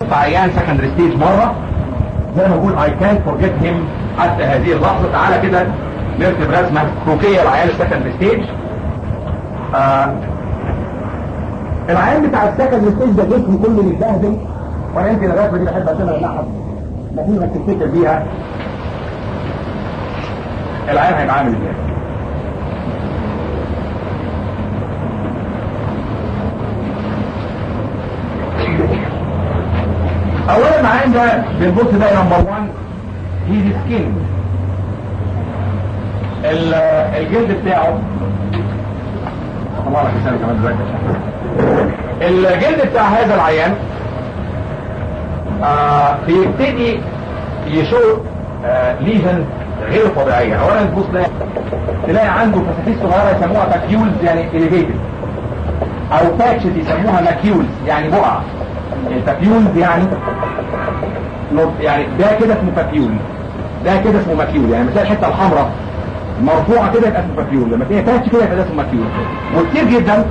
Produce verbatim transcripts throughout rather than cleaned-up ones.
عيان سكندري ستيج مره زي ما بقول I can't forget him حتى هذه اللحظه. تعالى كده نرسم رسمه كروكيه لعيان السكندري ستيج. آه العيان بتاع السكندري ستيج ده جسمه كله متبهدل، وانا يمكن الرسمه دي بحب ارسمها للاحد لكن ما تفتكر بيها العيان هيبقى عامل ازاي. اولا العين ده بنبص ده نمبر واحد هي سكين، الجلد بتاعه طبعا لك كمان دلوقتي. الجلد بتاع هذا العيان آه بيبتدي يشوف آه ليجن غير طبيعيه. اولا تبص تلاقي عنده فساتيس صغيره يسموها باكيولز يعني اليفيتد، او باتشز يسموها ماكيولز يعني بقع. البابيولز يعني يعني ده كده اسمه بابيول، ده كده اسمه ماكيول. يعني مثلا الحته الحمراء مرفوعه كده يبقى اسمه بابيول، لما تلاقي باتش كده يبقى ده اسمه ماكيول. وكتير جدا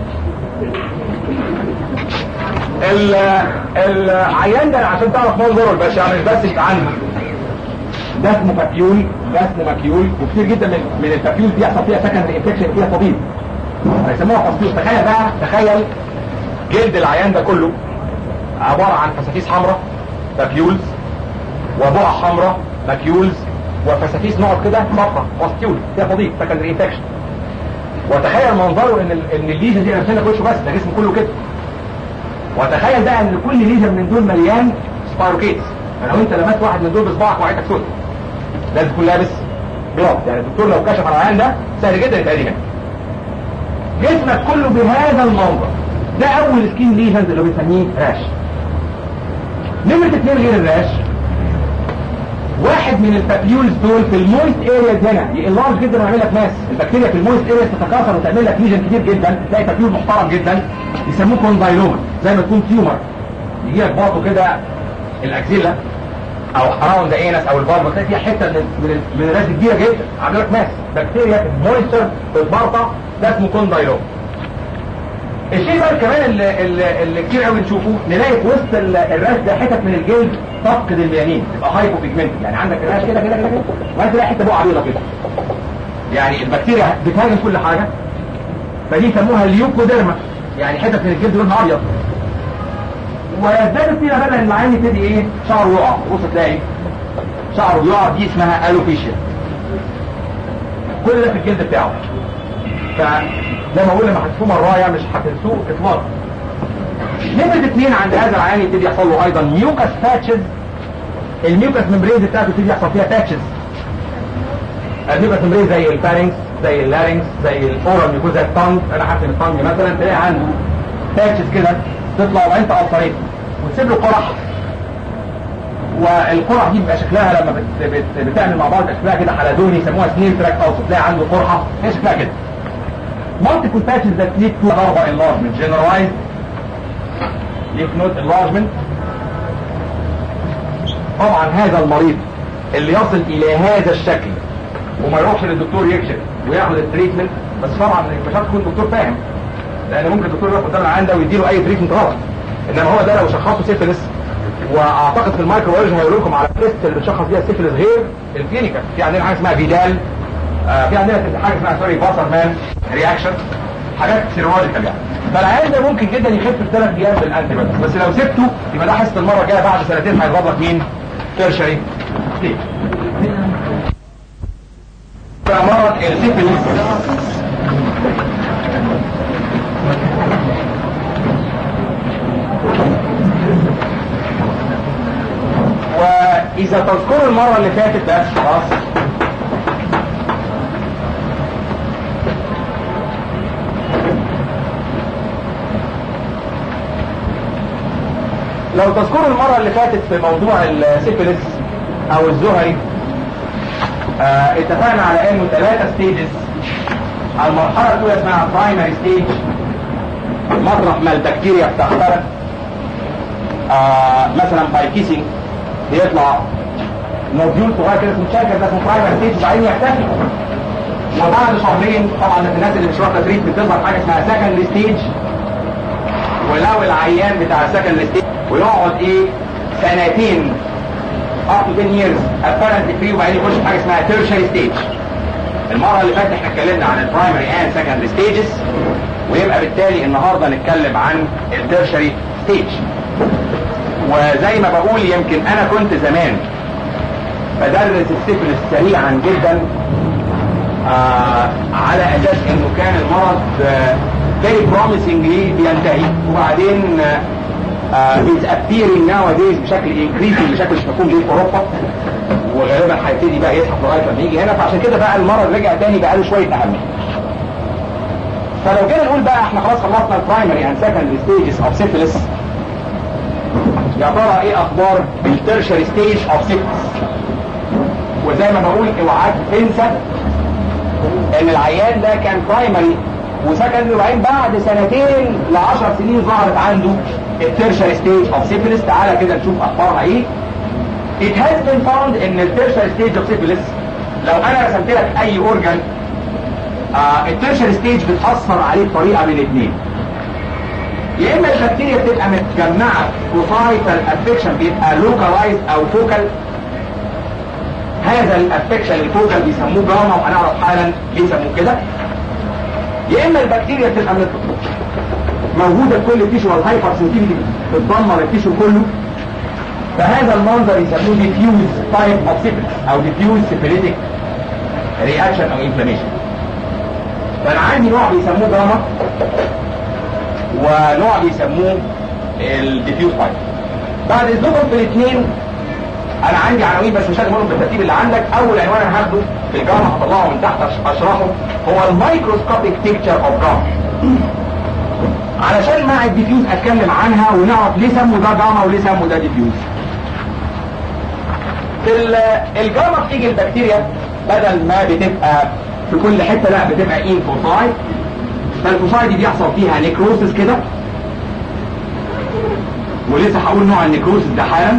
ال العيان ده عشان تعرف منظره البشع مش بس يبقى عنده ده اسمه بابيول ده اسمه ماكيول. وكتير جدا من من البابيول دي يحصل فيها سكندري انفكشن فيها طبيب هيسموها فاستيوس. تخيل بقى تخيل جلد العيان ده كله عبارة عن فساتيس حمراء بابيولز وبقع حمراء ماكيولز وفساتيس نقط كده صفرا فاستيول فيها فضيل سكندري انفكشن. وتخيل منظره ان ان الليجن دي رسمنا وشه بس، ده جسمه كله كده. وتخيل بقى ان كل ليجن من دول مليان سبايروكيتس. فلو انت لمست واحد من دول بصباعك وعيتك سود لازم تكون لابس جلوف. يعني الدكتور لو كشف على العيان ده سهل جدا يتأذي هنا. جسمك كله بهذا المنظر. ده اول سكين ليجنز اللي بنسميه راش. نمرة اتنين غير الراش، واحد من البابيولز دول في المويست ارياز هنا يقلارج جدا ويعمل لك ماس. البكتيريا في المويست ارياز تتكاثر وتعمل لك ليجن كتير جدا، تلاقي بابيول محترم جدا يسموه كوندايلوما زي ما تكون تيومر يجي لك برضه كده الاكزيلا او اراوند ذا انس او الباربا تلاقي فيها حته من من من الراس كبيره جدا عامل لك ماس. بكتيريا في المويستر في البارطه ده اسمه كوندايلوما. الشيء بقى كمان اللي, اللي, اللي كتير قوي نشوفه نلاقي في وسط الراس ده حتت من الجلد تفقد الميلانين تبقى هايبو بيجمنت. يعني عندك الراس كده كده كده كده وانت تلاقي حته بقعه بيضاء كده. يعني البكتيريا بتهاجم كل حاجه، فدي يسموها اليوكوديرما يعني حتت من الجلد لونها ابيض. ويزداد فيها بقى ان العين يبتدي ايه شعره يقع. بص تلاقي شعره يقع، دي اسمها الوبيشيا. كل ده في الجلد بتاعه. فزي ما بقول لما هتشوفوه مرايه مش هتنسوه اطلاقا. نمرة اتنين عند هذا العيان يبتدي يحصل له ايضا ميوكاس باتشز. الميوكاس ممبريز بتاعته يبتدي يحصل فيها باتشز. الميوكاس ممبريز زي الفارنكس زي اللارنكس زي الاورال ميوكوزا التانج. انا حاسس التانج مثلا تلاقي عنده باتشز كده تطلع وانت قصريت وتسيب له قرح. والقرح دي بيبقى شكلها لما بت بت بتعمل مع بعض شكلها كده حلزوني يسموها سنيل تراك او تلاقي عنده قرحه هي شكلها كده. multiple patches that lead to larva enlargement generalized lymph node enlargement. طبعا هذا المريض اللي يصل الى هذا الشكل وما يروحش للدكتور يكشف وياخد التريتمنت، بس طبعا مش هتكون دكتور فاهم، لان ممكن الدكتور يروح قدام العيان ده ويديله اي تريتمنت غلط. انما هو ده لو شخصه سيفلس، واعتقد في المايكروبيولوجي هيقول لكم على التست اللي بتشخص بيها السيفلس غير الكلينيكال. في عندنا حاجه اسمها فيدال، آه في عندنا حاجه اسمها سوري باسرمان رياكشن، حاجات سيرولوجيكال يعني. فالعيان ده ممكن جدا يخف في ثلاث ايام بالانتي بس بس لو سبته يبقى ده حصه المره الجايه بعد سنتين هيضرب لك مين؟ تيرشري ستيج. مرض السيفلس واذا تذكروا المره اللي فاتت بس خلاص لو تذكروا المرة اللي فاتت في موضوع السيفلس او الزهري اه اتفقنا على انه ثلاثة ستيجز. المرحلة الاولى اسمها برايمري ستيج، مطرح ما البكتيريا بتخترق اه مثلا باي كيسنج بيطلع نوديول صغير كده اسمه شاكر، ده اسمه برايمري ستيج وبعدين يختفي. وبعد شهرين طبعا الناس اللي مش واخده تريت بتظهر حاجه اسمها سكند ستيج. ولو العيان بتاع سكند ستيج ويقعد ايه سنتين up to ten years apparently free وبعدين يخش في حاجه اسمها tertiary stage. المره اللي فاتت احنا اتكلمنا عن البرايمري اند سكندري ستيجز، ويبقى بالتالي النهارده نتكلم عن التيرشري ستيج. وزي ما بقول يمكن انا كنت زمان بدرس السيفلس سريعا جدا آه على اساس انه كان المرض آه very promisingly بينتهي، وبعدين آه is appearing nowadays بشكل increasing بشكل مش مفهوم ليه في اوروبا، وغالبا هيبتدي بقى يزحف لغايه لما يجي هنا، فعشان كده بقى المرض رجع تاني بقى له شويه اهميه. فلو جينا نقول بقى احنا خلاص خلصنا البرايمري اند سكندري ستيجز اوف سيفلس، يا ترى ايه اخبار التيرشري ستيج اوف سيفلس؟ وزي ما بقول اوعاك تنسى ان العيان ده كان برايمري وسكندري، وبعدين بعد سنتين ل عشر سنين ظهرت عنده التيرشري ستيج اوف سيفلس. تعالى كده نشوف اخبارها ايه. It has been found ان التيرشري ستيج اوف سيفلس لو انا رسمت لك اي اورجان آه التيرشري ستيج بتأثر عليه بطريقه من اثنين. يا اما البكتيريا بتبقى متجمعه فوسايتال افكشن بيبقى لوكالايز او فوكال، هذا الافكشن الفوكال بيسموه جاما وهنعرف حالا ليه يسموه كده. يا اما البكتيريا بتبقى موجوده في كل التيشو والهايبر سنسيتيفيتي بتدمر التيشو كله، فهذا المنظر يسموه diffuse type of syphilis او diffuse syphilitic reaction او inflammation. فانا عندي نوع بيسموه جاما ونوع بيسموه الديفيوز تايب. بعد اذنكم في الاثنين انا عندي عناوين بس مش هقولهم بالترتيب اللي عندك. اول عنوان انا هاخده في الجاما هطلعه من تحت اشرحه هو الميكروسكوبيك بيكتشر اوف جاما، علشان مع الديفيوز اتكلم عنها ونعرف ليه سموا ده جاما وليه سموا ده ديفيوز. في الجاما بتيجي البكتيريا بدل ما بتبقى في كل حته لا بتبقى ان فوساي، فالفوساي دي بيحصل فيها نيكروسس كده، ولسه هقول نوع النيكروسس ده حالا.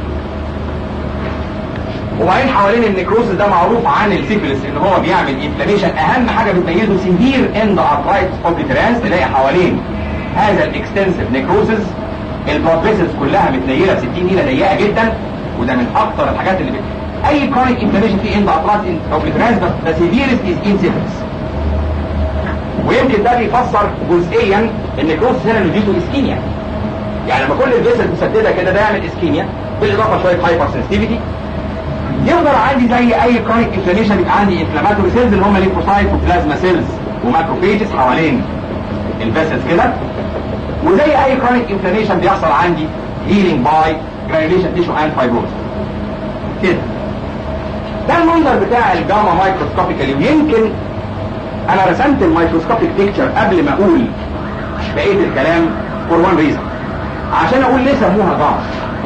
وبعدين حوالين النيكروسس ده معروف عن السيفلس ان هو بيعمل انفلاميشن، اهم حاجه بتميزه سيفير اند ارثرايتس اوبليترانس. تلاقي حوالين هذا الاكستنسيف نيكروسس البلاد فيسلز كلها متنيله ستين نيله ضيقه جدا، وده من اكثر الحاجات اللي بت... اي كرونيك انفلاميشن في اند ارثرايتس اوبليترانس ذا سيفيرست از ان سيفلس. ويمكن ده بيفسر جزئيا النيكروسس هنا اللي بيجيته اسكيميا، يعني لما كل الفيسلز مسدده كده ده يعمل اسكيميا بالاضافه شويه هايبر سنسيتيفيتي. يفضل عندي زي اي كرونيك انفلاميشن يبقى عندي انفلاماتوري سيلز اللي هم ليمفوسايت وبلازما سيلز وماكروفيجز حوالين الفيسلز كده، وزي اي كرونيك انفلاميشن بيحصل عندي هيلينج باي جرانيوليشن تيشو اند فايبروز كده. ده المنظر بتاع الجاما مايكروسكوبيكالي، ويمكن انا رسمت الميكروسكوبيك بيكتشر قبل ما اقول بقيه الكلام فور وان ريزن، عشان اقول ليه سموها جاما.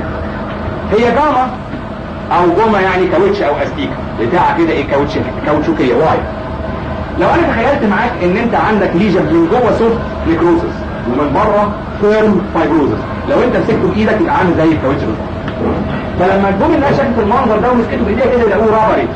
هي جاما او جوما يعني كاوتش او استيكه بتاع كده ايه كاوتش كاوتشوكيه واي. لو انا تخيلت معاك ان انت عندك ليجن من جوه سوفت نيكروسس ومن بره فيرم فايبروزس، لو انت مسكته بايدك يبقى عامل زي الكاوتش بالظبط. فلما الجم اللي شافت المنظر ده ومسكته بايديها كده يلاقوه رابري،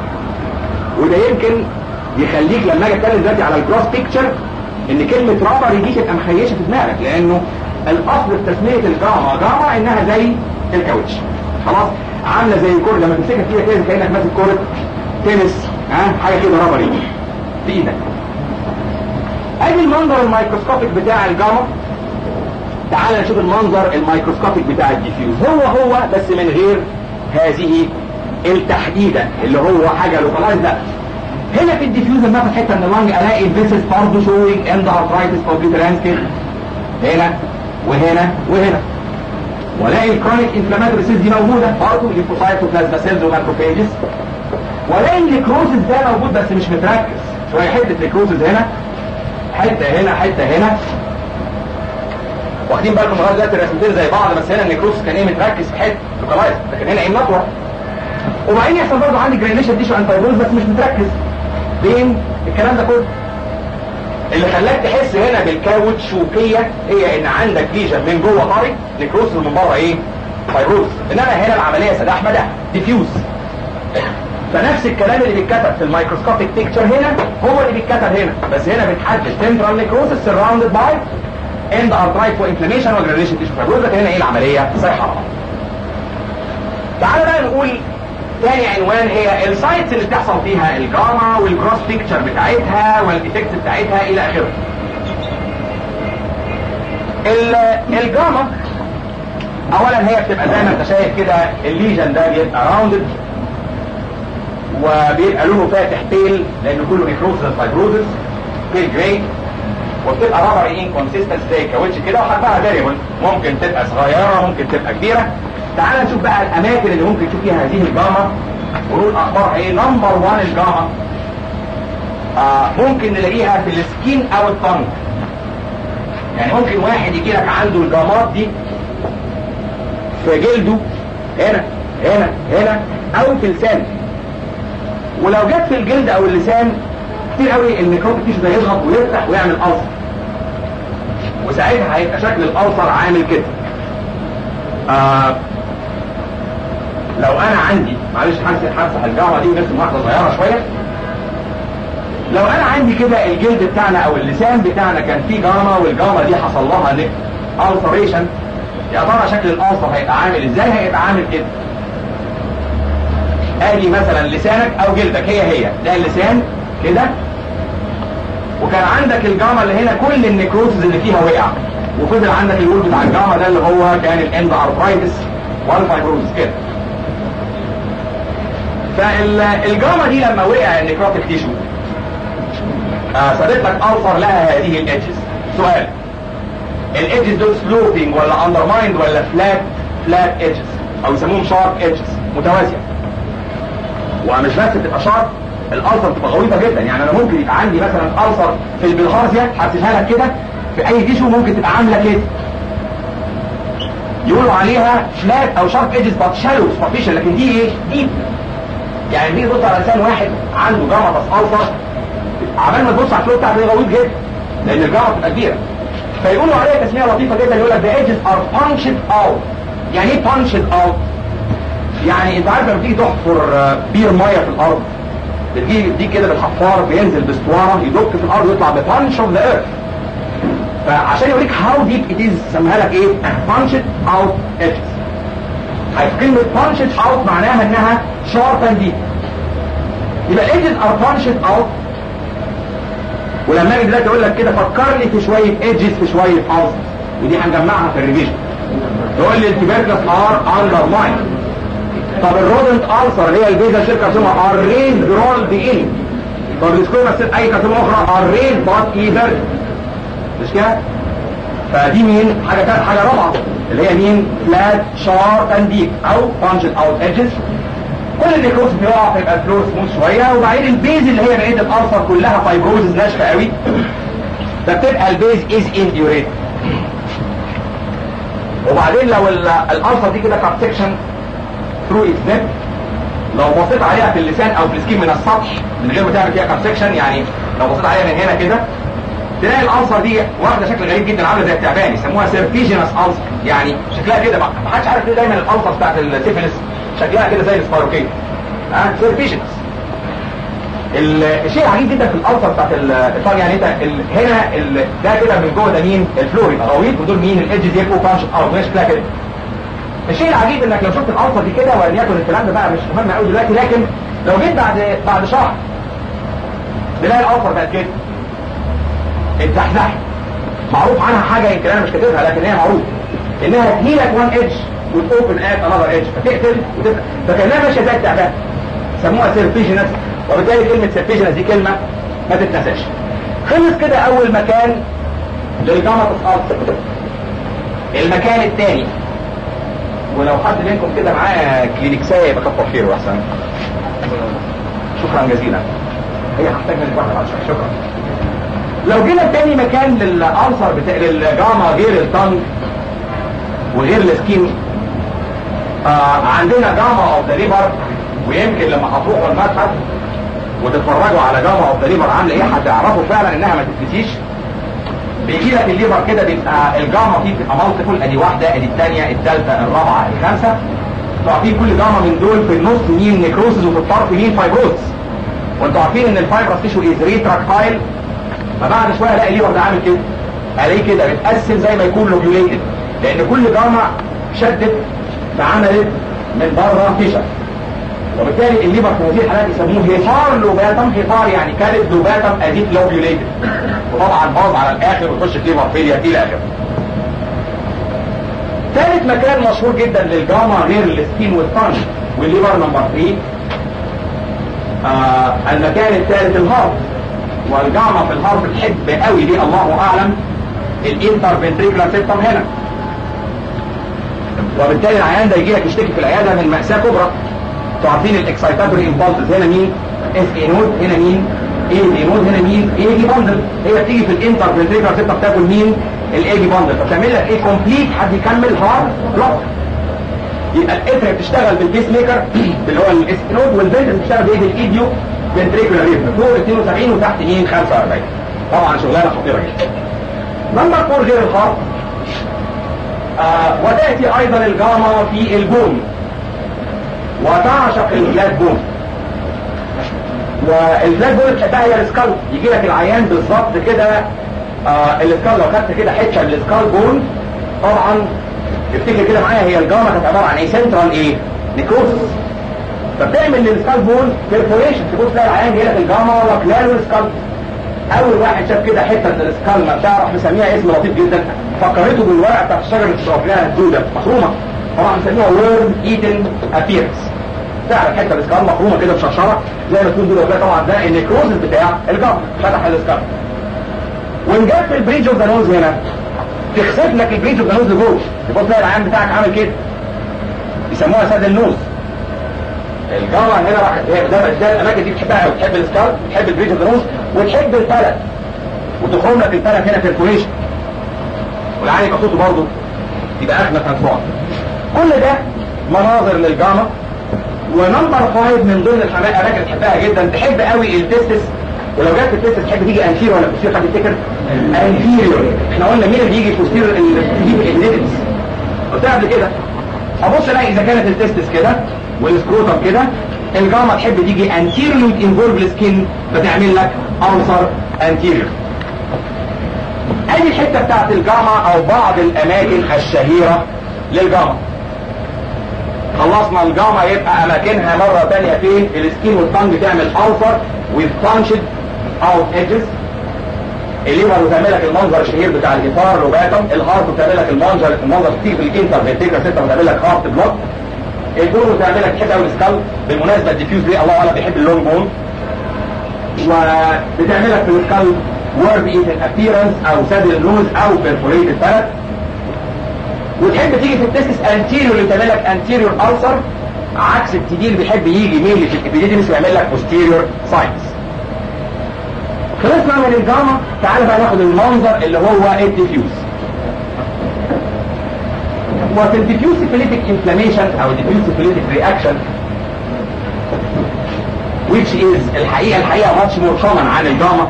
وده يمكن يخليك لما اجي اتكلم دلوقتي على الجراس بيكتشر ان كلمه رابري دي تبقى مخيشه في دماغك، لانه الاصل في تسميه الجاما جاما انها زي الكاوتش خلاص، عامله زي الكوره لما تمسكها فيها كده كانك ماسك كوره تنس ها حاجه كده رابري في ايدك. ادي المنظر الميكروسكوبيك بتاع الجاما. تعال نشوف المنظر الميكروسكوبيك بتاع الديفيوز، هو هو بس من غير هذه التحديده اللي هو حاجه لوكالايز. لا هنا في الديفيوز لما اخد حته من اللنج الاقي الفيسس برضه شوينج اند ارثرايتس اوبليترانس كده هنا وهنا وهنا، والاقي الكرونيك انفلاماتوري سيلز دي موجوده برضه ليمفوسايت وبلازما سيلز وماكروفيجز، والاقي النيكروسس ده موجود بس مش متركز، شويه حته نيكروسس هنا حته هنا حته هنا. واخدين بالكم لغايه دلوقتي الرسمتين زي بعض، بس هنا النيكروسس كان ايه متركز في حته لوكالايز، لكن هنا ايه مطور. وبعدين يحصل برضه عندي جرانيوليشن تيشو اند فايبروز بس مش متركز بين الكلام ده كله. اللي خلاك تحس هنا بالكاوتشوكيه هي ان عندك ليجن من جوه طري نيكروسس ومن بره ايه فايبروز، انما هنا العمليه سداح مداح ديفيوز. فنفس الكلام اللي بيتكتب في الميكروسكوبيك بيكتشر هنا هو اللي بيتكتب هنا، بس هنا بتحدد سنترال نيكروسس سراوندد باي اند ارثرايت وانفلاميشن وجرانيوليشن تيشو فايبروز، لكن هنا ايه العمليه صحيحه. نقول تاني عنوان هي السايتس اللي بتحصل فيها الجاما والجروس بيكتشر بتاعتها والإفكت بتاعتها الى اخره. الجاما اولا هي بتبقى زي ما انت شايف كده، الليجن ده بيبقى راوندد وبيبقى لونه فاتح بيل لانه كله نيكروسس فايبروزس بيل جراي، وبتبقى رابر انكونسيستنت زي كاوتش كده، وحجمها فاريبل، ممكن تبقى صغيره ممكن تبقى كبيره. تعال نشوف بقى الاماكن اللي ممكن تشوف فيها هذه الجاما ونقول اخبارها ايه. نمبر واحد الجاما آه ممكن نلاقيها في السكين او الطنج. يعني ممكن واحد يجي لك عنده الجامات دي في جلده هنا هنا هنا او في لسانه، ولو جت في الجلد او اللسان كتير قوي الميكروب تيشو ده يضغط ويفتح ويعمل ألسر، وساعتها هيبقى شكل الألسر عامل كده. آه لو انا عندي معلش همسح همسح الجامعه دي ونرسم واحده صغيره شويه. لو انا عندي كده الجلد بتاعنا او اللسان بتاعنا كان فيه جاما، والجاما دي حصل لها نك ألسريشن، يا ترى شكل الألسر هيبقى عامل ازاي؟ هيبقى عامل كده. ادي مثلا لسانك او جلدك هي هي ده اللسان كده، وكان عندك الجاما اللي هنا كل النيكروسز اللي فيها وقع، وفضل عندك الول بتاع الجاما ده اللي هو كان الاند ارثرايتس والفايبروزس كده. فالجاما دي لما وقع النيكروتيك تيشو آه سابت لك ألسر لها هذه الادجز. سؤال، الادجز دول سلوبينج ولا اندرمايند ولا فلات فلات ادجز، او يسموهم شارب ادجز متوازيه؟ ومش بس بتبقى شارب، الألسر بتبقى غويطه جدا. يعني انا ممكن يبقى عندي مثلا ألسر في البلهارسيا، هرسمها لك كده في اي تيشو ممكن تبقى عامله كده، يقولوا عليها فلات او شارب ادجز بات شالو سبارتيشن، لكن دي ايه؟ دي يعني دي تبص على انسان واحد عنده جاما بس ألسر، عمال ما تبص على الفلو بتاعته غويط جدا لان الجاما بتبقى كبيره. فيقولوا عليها تسميه لطيفه جدا، يقول لك the edges are punched out. يعني ايه punched out؟ يعني انت عارف لما تيجي تحفر بير ميه في الارض، بتجي دي كده بالحفار بينزل باسطوانه يدق في الارض ويطلع ببانش اوف ذا ايرث. فعشان يوريك هاو ديب ات از سماها لك ايه؟ punched out edges. كلمه punched out معناها انها شارب اند ديب. يبقى الايدجز ار punched out. ولما اجي دلوقتي اقول لك كده فكرني في شويه ايدجز في شويه ألسر، ودي هنجمعها في الريفيجن. تقول لي التبركلس ار اندر ماين. طب الرودنت ألسر اللي هي البيزا سيل كارسوما ار ريز رولد ان. طب السكوما سيل اي كارسوما اخرى ار ريز بات ايفر. مش كده؟ فدي مين؟ حاجه ثالثه حاجه رابعه اللي هي مين؟ فلات شارب اند ديب او بانشد اوت ايدجز. كل النيكروس بيقع فيبقى الفلو سموث شويه، وبعدين البيز اللي هي بقيه الألسر كلها فايبروزز ناشفه قوي، فبتبقى البيز از انديوريت. وبعدين لو الألسر دي كده كاب سكشن ثرو اتس نيب، لو بصيت عليها في اللسان او في السكين من السطح من غير ما تعمل فيها كاب سكشن، يعني لو بصيت عليها من هنا كده تلاقي الألسر دي واخده شكل غريب جدا، عامله زي التعبان، يسموها سيرفيجينس ألسر. يعني شكلها كده، ما حدش عارف ليه دايما الألسر بتاعت السيفيلس شكلها كده زي السباروكيه. ها سيرفيجينس. الشيء العجيب جدا في الألسر بتاعت الفار، يعني انت هنا ال... ده كده من جوه ده مين؟ الفلور يبقى غويط، ودول مين؟ الادجز يبقوا بانشد اوت، مش شكلها كده. الشيء العجيب انك لو شفت الألسر دي كده، وان يكن الكلام ده بقى مش مهم قوي دلوقتي، لكن لو جيت بعد بعد شهر تلاقي الألسر بقت كده اتزحزحت. معروف عنها حاجه يمكن انا مش كاتبها لكن هي معروف انها تهيلك وان ايدج وتوبن ات انذر ايدج، فتقتل وتبقى فكانها ماشيه زي التعبان، سموها سيرفيجينس. وبالتالي كلمه سيرفيجينس دي كلمه ما تتنساش. خلص كده اول مكان للجامعة ألسر. المكان الثاني، ولو حد منكم كده معاه كلينكسايه يبقى كتر خيره احسن. شكرا جزيلا. هي هحتاج منك واحده بعد شويه. شكرا. لو جينا تاني مكان للألسر بتاع للجاما غير التنج وغير السكين، آه عندنا جاما اوف ذا ليفر. ويمكن لما هتروحوا المتحف وتتفرجوا على جاما اوف ذا ليفر عامله ايه هتعرفوا فعلا انها ما تتنسيش. بيجي لك الليفر كده بيبقى الجاما فيه بتبقى مالتيبل، ادي واحده ادي الثانيه الثالثه الرابعه الخامسه. تعرفين كل جاما من دول في النص مين نيكروسز وفي الطرف مين فايبروز. وانتوا عارفين ان الفايبرس تيشو از ريتراكتايل، فبعد شويه الاقي الليفر ده عامل كده، الاقيه كده بيتقسم زي ما يكون لوبيوليتد، لان كل جاما شدت فعملت من بره فيشر. وبالتالي الليفر في هذه الحالات يسموه هيفار لوباتم. هيفار يعني كانت لوباتم اديت لوبيوليتد، وطبعا باظ على الاخر ويخش في ليفر فيلير الى اخره. ثالث مكان مشهور جدا للجاما غير السكين والطنج والليفر نمبر ثلاثة، آه المكان الثالث الهارت. والجاما في الهارت تحب قوي دي الله اعلم الانتر فنتريكولار سيستم هنا، وبالتالي العيان ده يجي لك يشتكي في العياده من مأساة كبرى. انتوا عارفين الاكسايتاتوري امبالسز هنا مين؟ اس اي نود، هنا مين؟ اي دي نود، هنا مين؟ اي دي باندل. هي بتيجي في الانتر فنتريكولار سيستم بتاكل مين؟ الاي دي باندل، فبتعمل لك ايه كومبليت. حد يكمل هارت بلوك. يبقى الاتريا بتشتغل بالبيس ميكر اللي هو الاس نود، والفنتريكل بتشتغل بايه؟ بالايديو فنتريكولار ريتم فوق اثنين وسبعين وتحت مين؟ خمسة وأربعين. طبعا شغلانه خطيره جدا. نمبر فور غير الهارت، آه وتأتي ايضا الجاما في البون، وتعشق الفلات بون. والفلات بون تحبها هي السكال. يجي لك العيان بالظبط كده آه السكال، لو خدت كده حته من السكال بون طبعا افتكر كده معايا هي الجاما كانت عباره عن ايه؟ سنترال ايه؟ نيكروسس. فبتعمل للسكال بون بيرفوريشن، تبص تلاقي العيان جاي لك الجاما واكلاله السكال. اول واحد شاف كده حته من السكال ما بتعرف مسميها اسم لطيف جدا، فكرته بالورقه بتاعت الشجره اللي بتشرب لها الدوده مخرومه، طبعا مسميها وورم ايتن ابيرنس. فعلا حته السكال مخرومه كده بشرشره زي ما تكون دوده. طبعا ده النيكروزس بتاع الجاما فتح السكال. وان جت في البريدج اوف ذا نوز هنا تخسف لك البريدج اوف ذا نوز لجوه، تبص تلاقي العيان بتاعك عامل كده، يسموها سد النوز. الجاما هنا راح ده ده الاماكن دي بتحبها قوي، بتحب السكال، بتحب البريدج اوف ذا نوز، وتحب الفلت، وتخرم لك الفلت هنا بيرفوريشن، والعين يبقى صوته برضه يبقى اغنى ترانسبورت. كل ده مناظر للجاما. ونمبر فايف من ضمن الاماكن اللي تحبها جدا، تحب قوي التستس. ولو جت التستس تحب تيجي انفيريور ولا بوستيريور؟ حد يفتكر؟ انفيريور. احنا قلنا مين اللي بيجي بوستيريور؟ اللي بيجي النيدلز. قلتها قبل كده. ابص الاقي اذا كانت التستس كده والسكروتم كده، الجاما تحب تيجي انتيريور انفولف السكين، فتعمل لك ألسر انتيريور. ادي الحته بتاعت الجاما او بعض الاماكن الشهيره للجاما. خلصنا الجاما، يبقى اماكنها مره ثانيه فين؟ السكين والطنج تعمل ألسر with punched out edges. الليفر بتعمل لك المنظر الشهير بتاع الجيتار لوباتم. الهارت بتعمل لك المنظر المنظر كتير في الانتر فنتريكولار سيستم، بتعمل لك هارت بلوك. البون بتعمل لك حته قوي السكال. بالمناسبه الديفيوز دي الله اعلم بيحب اللونج بون. وبتعمل لك في السكال وورم ايتن ابييرنس او سادل نوز او بيرفوريتد فلت. وتحب تيجي في التستس انتيريور اللي تعمل لك انتيريور ألسر، عكس التي اللي بيحب يجي ميلي في الابيديديمس ويعمل لك بوستيريور ساينس. خلصنا من الجاما، تعال بقى ناخد المنظر اللي هو الديفيوز. وفي الديفيوز سيفيليتيك انفلاميشن او الديفيوز سيفيليتيك رياكشن which is الحقيقه الحقيقه much more common عن الجاما،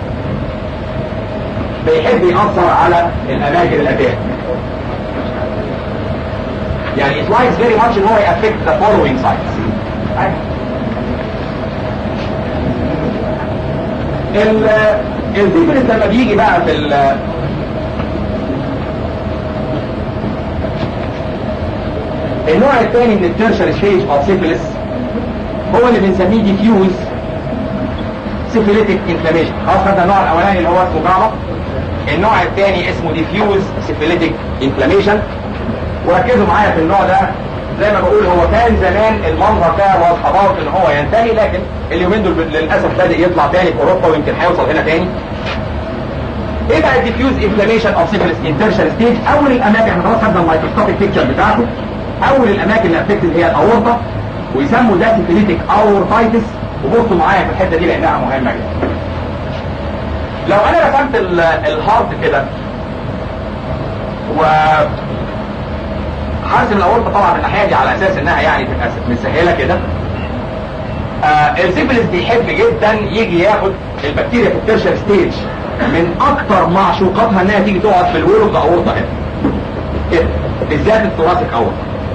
بيحب يأثر على الاماكن الاتيه. يعني it likes very much ان هو affect the following sites. الديفرنس لما بيجي بقى في ال النوع الثاني من التيرشري ستيج اوف سيفيلس هو اللي بنسميه ديفيوز سيفيليتيك انفلاميشن. خلاص خدنا النوع الاولاني اللي هو اسمه جاما، النوع الثاني اسمه ديفيوز سيفيليتيك انفلاميشن. وركزوا معايا في النوع ده، زي ما بقول هو كان زمان المنظر ده واضح ان هو ينتهي، لكن اليومين دول للاسف بادئ يطلع تاني في اوروبا ويمكن هيوصل هنا تاني. ايه بقى الديفيوز انفلاميشن اوف سيفيلس ان تيرشري ستيج؟ اول الاماكن احنا خلاص خدنا المايكروسكوبيك بيكتشر بتاعته. اول الاماكن اللي افكتد هي الاورطه، ويسموا ده سيفيليتيك اورتايتس. وبصوا معايا في الحته دي لانها مهمه جدا. لو انا رسمت الهارت كده و هرسم الاورطه طبعا من الناحيه دي على اساس انها يعني تبقى مسهله كده. آه السيفيلس بيحب جدا يجي ياخد البكتيريا في التيرشر ستيج، من اكتر معشوقاتها انها تيجي تقعد في الويل اوف ذا اورطه هنا كده، بالذات الثوراسيك اورطه.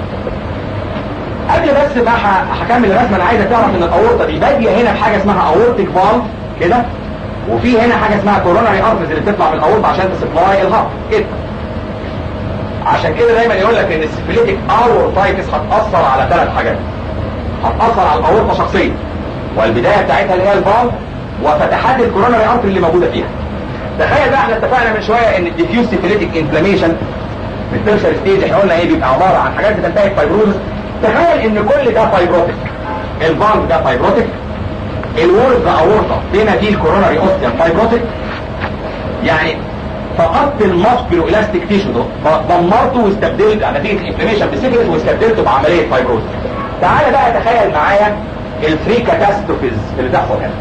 قبل بس ما هكمل الرسمه انا عايزك تعرف ان الاورطه دي باديه هنا بحاجه اسمها اورتيك فالف كده، وفي هنا حاجه اسمها كوروناري ارترز اللي بتطلع من الاورطه عشان تسبلاي الهارت كده. عشان كده دايما يقول لك ان السيفيليتيك اورتايتس هتاثر على ثلاث حاجات. هتاثر على الاورطه شخصيا، والبدايه بتاعتها اللي هي الفالف وفتحات الكوروناري ارتري اللي موجوده فيها. تخيل بقى احنا اتفقنا من شويه ان الديفيوز سيفيليتيك انفلاميشن في التيرشر ستيج احنا قلنا ايه بيبقى عباره عن حاجات بتنتهي بفايبروزس. تخيل ان كل ده فايبروتيك، الفالف ده فايبروتيك، الورد اورطه بما فيه الكوروناري اوستيوم فايبروتيك، يعني فقدت الماسكولو الاستيك تيشو ده، دمرته واستبدلت نتيجه الانفلاميشن بالسيفيلس واستبدلته بعمليه فايبروزس. تعالى بقى تخيل معايا الثري كاتاستروفيز اللي بتحصل هنا.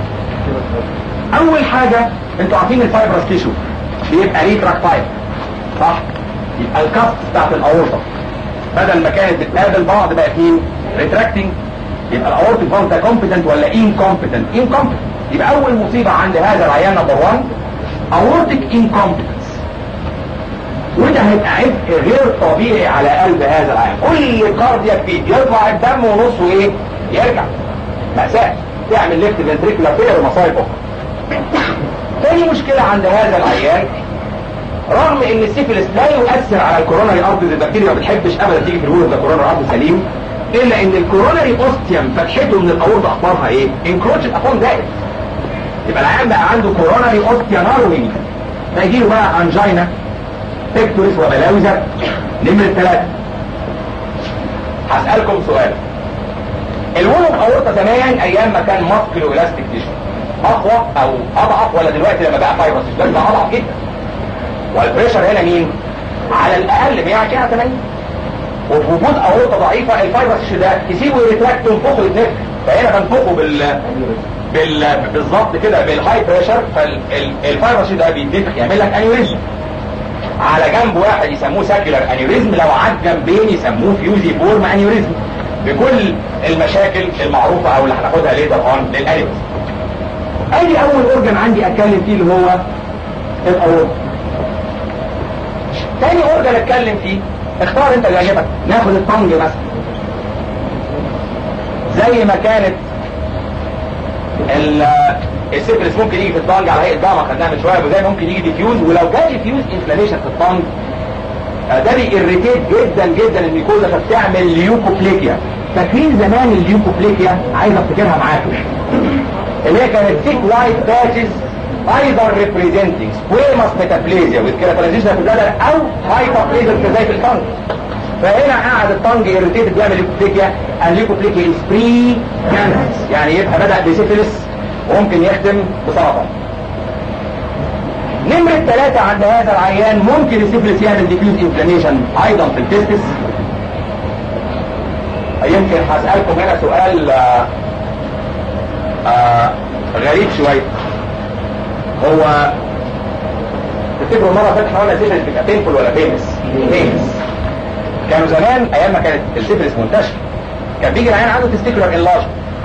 اول حاجه انتوا عارفين الفايبرس تيشو بيبقى ريتراكتايل صح؟ يبقى الكاست بتاعت الاورطه بدل ما كانت بتقابل بعض بقت مين؟ ريتراكتنج. يبقى الاورتيك فالف ده كومبتنت ولا انكومبتنت؟ انكومبتنت. يبقى اول مصيبه عند هذا العيان نمبر واحد اورتيك انكومبتنس، وده هيبقى عبء غير طبيعي على قلب هذا العيان. كل كاردياك بيت يطلع الدم ونصه ايه؟ يرجع. مأساة تعمل ليفت فنتريكولار فيلر ومصايب اخرى. تاني مشكله عند هذا العيان رغم ان السيفيلس لا يؤثر على الكوروناري ارتري، البكتيريا ما بتحبش ابدا تيجي في الورد ده كوروناري ارتري سليم، الا ان الكوروناري اوستيوم فتحته من الاورطه اخبارها ايه؟ انكروتشد ابون ذات. يبقى العيان بقى عنده كوروناري اوستياناروي، فيجي له بقى انجينا بيكتوريس وبلاوي زرق. نمره ثلاثه هسالكم سؤال، الولوم اورطه زمان ايام ما كان ماسكلو الاستيك تيشو اقوى او اضعف ولا دلوقتي لما بقى فايبرس تيشو؟ ده اضعف جدا. والبريشر هنا مين؟ على الاقل مية وعشرين على ثمانين. وفي وجود اورطه ضعيفه الفايبرس تيشو ده تسيبه يريتراكت تنفخه يتنفخ، فهنا بنفخه بال بال بالظبط كده بالهاي بريشر، فالفايبرس تيشو ده بيتنفخ يعمل لك انيوريزم. على جنب واحد يسموه ساكيولار انيوريزم، لو على الجنبين يسموه فيوزي فورم انيوريزم، بكل المشاكل المعروفه او اللي هناخدها ليتر اون للانيوريزم. ادي اول اورجن عندي اتكلم فيه اللي هو الاورطه. تاني اورجن اتكلم فيه اختار انت اللي يعجبك. ناخد الطنج مثلا، زي ما كانت السيفلس ممكن يجي في الطنج على هيئه ضغط خدناها من شويه، وزي ممكن يجي ديفيوز، ولو جاي ديفيوز انفلاميشن في الطنج ده بيريتيت جدا جدا الميكوزا فبتعمل ليوكوبليكيا. فاكرين زمان الليوكوبليكيا؟ عايز افتكرها معاكم، اللي هي كانت ثيك وايت باتشز either representing squamous metaplasia with keratalization في البلادر او hyperplasia زي في الطنج. فهنا قاعد الطنج irritated بيعمل ليوكوبليكيا، الليوكوبليكيا is pre cancerous، يعني يبقى بدأ بسيفيلس وممكن يختم بسرطان. نمرة ثلاثة عند هذا العيان ممكن السيفيلس يعمل ديفيوز انفلاميشن ايضا في التستس. يمكن هسألكم هنا سؤال آآ آآ غريب شوية. هو تفتكروا مرة فاتت حوالي سيفيلس بيبقى بينفول ولا بينس؟ بينس. كانوا زمان ايام ما كانت السيفيلس منتشر كان بيجي العيان عنده تستيكولار انلارج،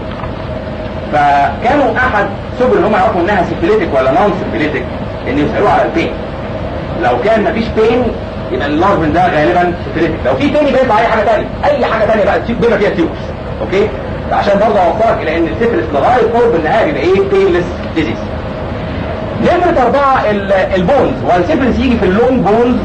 فكانوا احد سبل ان هم يعرفوا انها سيفيليتك ولا نون سيفيليتك ان يسالوه على البين. لو كان مفيش بين يبقى اللارفن ده غالبا سيفيليتك، لو في بين يبقى اي حاجه ثانيه، اي حاجه ثانيه بقى بما فيها تيوبس. اوكي، فعشان برضه اوصلك الى ان السيفيلس لغايه قرب النهايه بيبقى ايه؟ بينلس ديزيز. نمرة أربعة البونز، والسيفيلس يجي في اللونج بونز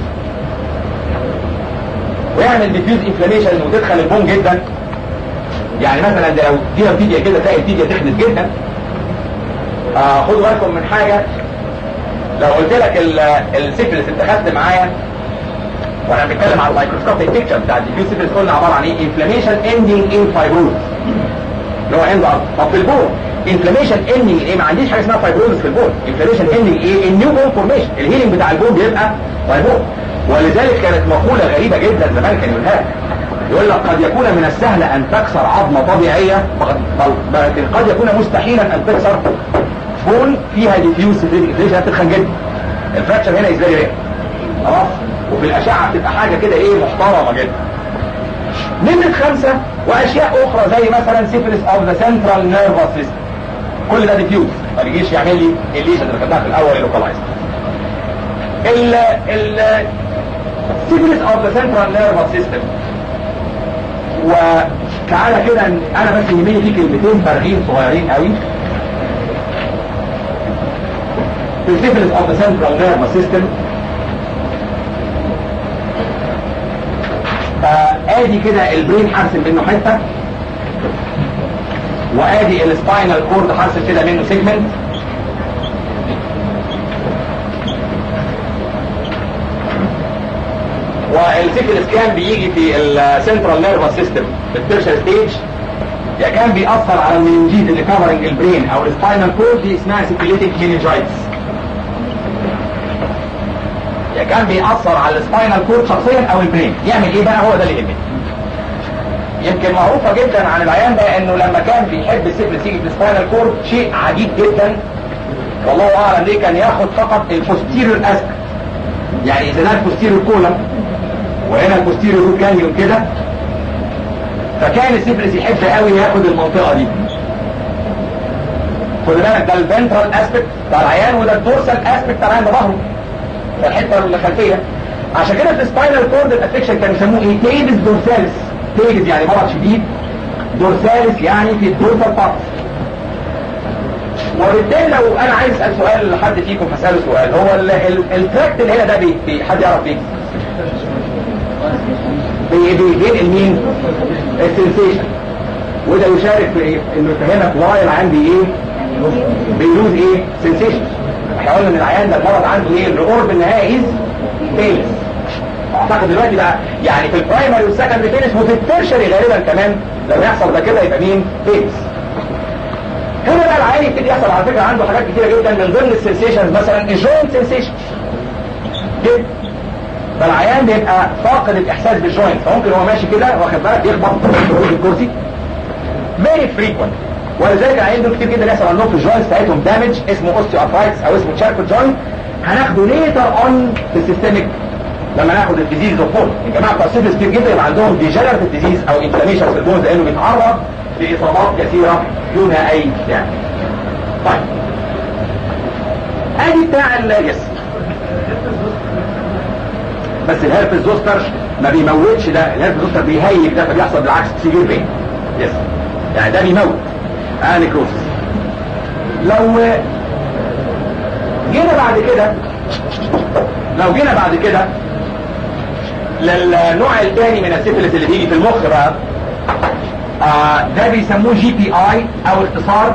ويعمل ديفيوز انفلاميشن وتدخل البون جدا. يعني مثلا ده لو فيها فيديا كده تلاقي الفيديا تحدث جدا. آه خدوا بالكم من حاجه، لو قلت لك السيفيلس انت خدت معايا وانا بنتكلم على الميكروسكوبيك بيكتشر بتاع الديفيوز سيفيلس قلنا عباره عن ايه؟ انفلاميشن اندنج ان فايبروز اللي هو اند اب. طب في البون انفلاميشن اندنج ايه؟ ما عنديش حاجه اسمها فايبروز في البون. انفلاميشن اندنج ايه؟ النيو بون فورميشن، الهيلينج بتاع البون بيبقى فايبروز. ولذلك كانت مقوله غريبه جدا زمان كان يقولها، يقول لك قد يكون من السهل ان تكسر عظمه طبيعيه، لكن قد يكون مستحيلا ان تكسر بون فيها ديفيوز ليش هتتخن جدا. الفراكشر هنا ازاي رير خلاص، وفي الاشعه بتبقى حاجه كده ايه محترمه جدا. نمرة خمسة واشياء اخرى زي مثلا سيفيلس اوف ذا سنترال نيرفس سيستم، كل ده ديفيوز ما بيجيش يعمل لي الليجن اللي خدناها في الاول اللوكالايز. ال ال سيفيلس اوف ذا سنترال نيرفس سيستم. وتعالى كده انا بس يهمني فيه كلمتين فارغين صغيرين قوي. في السيفيلس اوف ذا سنترال نيرفس سيستم ادي كده البرين هرسم منه حته وادي السباينال كورد حاصل كده منه سيجمنت، والسيفلس كان بيجي في السنترال نيرفس سيستم في التيرشر ستيج، يا كان بيأثر على المننجيز اللي كفرنج البرين او السباينال كورد، دي اسمها سيفيليتيك مينينجايتس. يا كان بيأثر على السباينال كورد شخصيا او البرين. يعمل ايه بقى؟ هو ده اللي يهمني. يمكن معروفه جدا عن العيان ده انه لما كان بيحب السيفلس يجي في السباينال كورد شيء عجيب جدا، والله اعلم ليه، كان ياخد فقط البوستيريور اسبكت. يعني اذا ده البوستيريور كولم وهنا البوستيريور روت جانجليون كده، فكان السيفلس يحب قوي ياخد المنطقه دي. خد بالك ده الفنترال اسبكت بتاع العيان، وده الدورسال اسبكت بتاع العيان ده ظهره، ده الحته الخلفيه. عشان كده في السباينال كورد الافكشن كانوا يسموه ايه؟ تيبس دورساليس. تيبس يعني مرض شديد، دورساليس يعني في الدورسال بارت. وبالتالي لو انا عايز اسال سؤال لحد فيكم هساله سؤال، هو التراكت اللي هنا ده بي, بي حد يعرف بيه؟ بينقل مين؟ السنسيشن. وده يشارك في ايه؟ انه هنا فلاي العيان بي ايه؟ بيلوز ايه؟ سنسيشن. احنا قلنا ان العيان ده المرض عنده ايه؟ الريورب النهائي از بيلس. اعتقد دلوقتي بقى يعني في البرايمري والسكندري بيلس، وفي التيرشري غالبا كمان لو يحصل ده كده يبقى مين؟ بيلس. هنا بقى العيان يبتدي يحصل على فكره عنده حاجات كتيره جدا، من ضمن السنسيشنز مثلا الجوينت سنسيشن. كده فالعيان بيبقى فاقد الاحساس بالجوينت، فممكن هو ماشي كده واخد بالك يخبط في الكرسي فيري فريكوينت. ولذلك العيان دول كتير جدا يحصل عندهم في الجوينتس بتاعتهم دامج اسمه اوستيو ارثرايتس او اسمه تشاركوت جوينت. هناخده ليتر اون في السيستميك لما ناخد الديزيز اوف بون. الجماعه بتوع السيفلس كتير جدا يبقى عندهم ديجنراتيف ديزيز او انفلاميشن في البونز لانه بيتعرض لاصابات كثيره دون اي داعي. طيب ادي بتاع اليس، بس الهيربس زوستر ما بيموتش ده، الهيربس زوستر بيهيج ده، فبيحصل بالعكس سيفير بين. يس يعني ده بيموت انيكروسس. لو جينا بعد كده لو جينا بعد كده للنوع الثاني من السيفلس اللي بيجي في المخ بقى، آه ده بيسموه جي بي اي او اختصار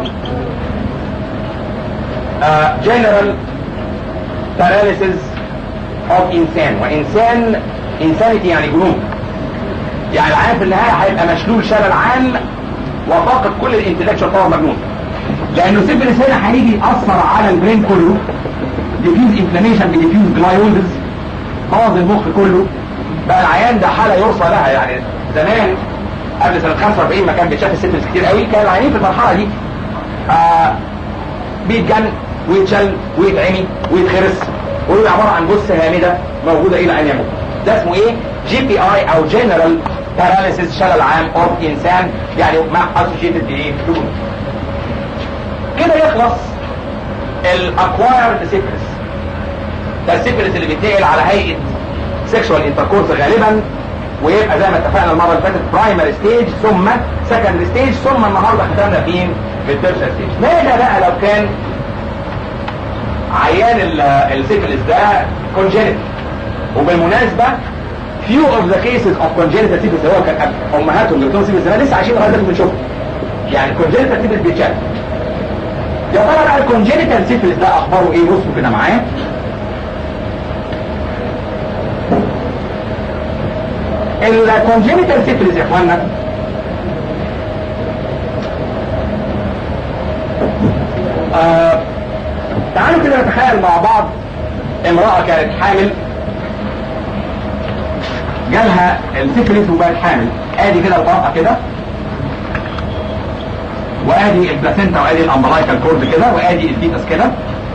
جنرال باراليسيس اوف انسان. وانسان انسانيتي يعني جنون، يعني العيان في النهايه هيبقى مشلول شلل عام وفاقد كل الانتلكشوال باور، مجنون. لانه سيفلس هنا هيجي ياثر على البرين كله، ديفيوز انفلاميشن بديفيوز جلايولز، باظ المخ كله. بقى العيان ده حاله يرثى لها. يعني زمان قبل سنه خمسة وأربعين ما كان بيتشاف السيفلس كتير قوي، كان العيانين في المرحله دي آه بيتجن ويتشل ويتعمي ويتخرس ويبقى عباره عن جثه هامده موجوده الى ان يموت. ده اسمه ايه؟ جي بي اي او جنرال باراليسيس، شلل عام اوف انسان، يعني مع اسوشيتد بايه؟ كده يخلص الاكوايرد سيفلس. ده السيفلس اللي بيتنقل على هيئه سيكشوال انتركورس غالبا، ويبقى زي ما اتفقنا المره اللي فاتت برايمري ستيج ثم سكندري ستيج ثم النهارده ختمنا فين؟ بالتيرشر ستيج. ماذا بقى لو كان عيان السيفلس ده كونجينيتال؟ وبالمناسبه few of the cases of congenital syphilis هو كان امهاتهم اللي بتوع سيفلس لسه عايشين لغايه دلوقتي بنشوفهم. يعني congenital syphilis بيتشال. يا ترى بقى الكونجينيتال سيفلس ده اخباره ايه؟ بصوا كده معايا. الكونجينيتال سيفلس يا اخوانا آه تعالوا كده نتخيل مع بعض امرأة كانت حامل، جالها السيفلس وبقت حامل. ادي كده المرأة كده، وادي البلاسينتا وادي الامبلايكال كورد كده، وادي الفيتس كده،